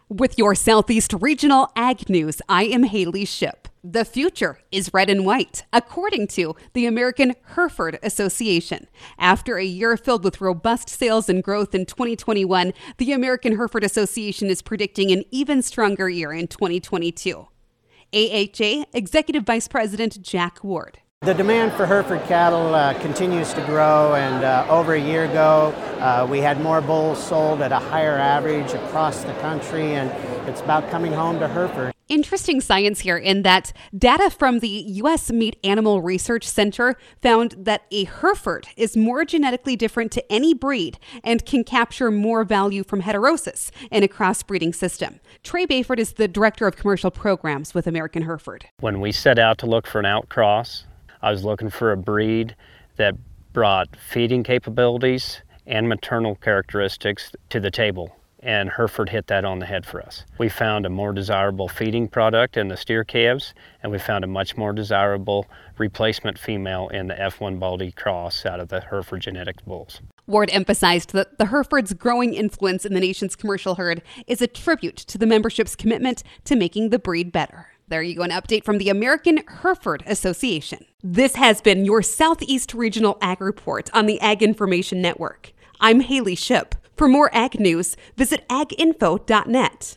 With your Southeast Regional Ag News, I am Haley Ship. The future is red and white, according to the American Hereford Association. After a year filled with robust sales and growth in 2021, the American Hereford Association is predicting an even stronger year in 2022. AHA Executive Vice President Jack Ward. The demand for Hereford cattle continues to grow, and over a year ago we had more bulls sold at a higher average across the country, and it's about coming home to Hereford. Interesting science here in that data from the U.S. Meat Animal Research Center found that a Hereford is more genetically different to any breed and can capture more value from heterosis in a crossbreeding system. Trey Bayford is the Director of Commercial Programs with American Hereford. When we set out to look for an outcross, I was looking for a breed that brought feeding capabilities and maternal characteristics to the table, and Hereford hit that on the head for us. We found a more desirable feeding product in the steer calves, and we found a much more desirable replacement female in the F1 Baldy cross out of the Hereford genetic bulls. Ward emphasized that the Hereford's growing influence in the nation's commercial herd is a tribute to the membership's commitment to making the breed better. There you go, an update from the American Hereford Association. This has been your Southeast Regional Ag Report on the Ag Information Network. I'm Haley Ship. For more ag news, visit aginfo.net.